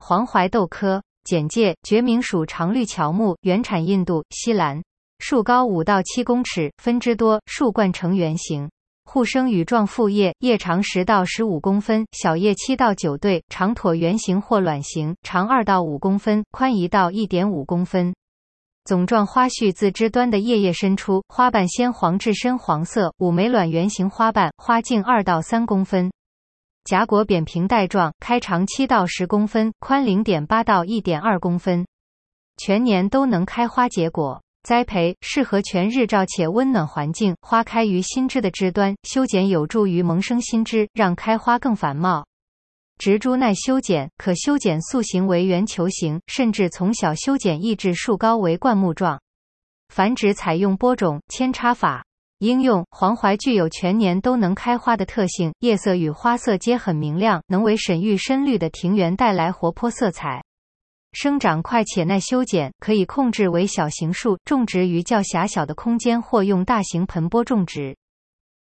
黄槐豆科。简介：决明属常绿乔木，原产印度、西兰，树高5到7公尺，分枝多，树冠呈圆形。互生羽状复叶，叶长10到15公分，小叶7到9对，长椭圆形或卵形，长2到5公分，宽1到1.5公分。总状花序自枝端的叶伸出，花瓣鲜黄至深黄色，5枚卵圆形花瓣，花径2到3公分。荚果扁平带状，开长7到10公分，宽0.8到1.2公分。全年都能开花结果。栽培适合全日照且温暖环境，花开于新枝的枝端，修剪有助于萌生新枝，让开花更繁茂。植株耐修剪，可修剪塑形为圆球形，甚至从小修剪抑制树高为灌木状。繁殖采用播种、扦插法。应用：黄槐具有全年都能开花的特性，叶色与花色皆很明亮，能为沈郁深绿的庭园带来活泼色彩。生长快且耐修剪，可以控制为小型树，种植于较狭小的空间或用大型盆钵种植。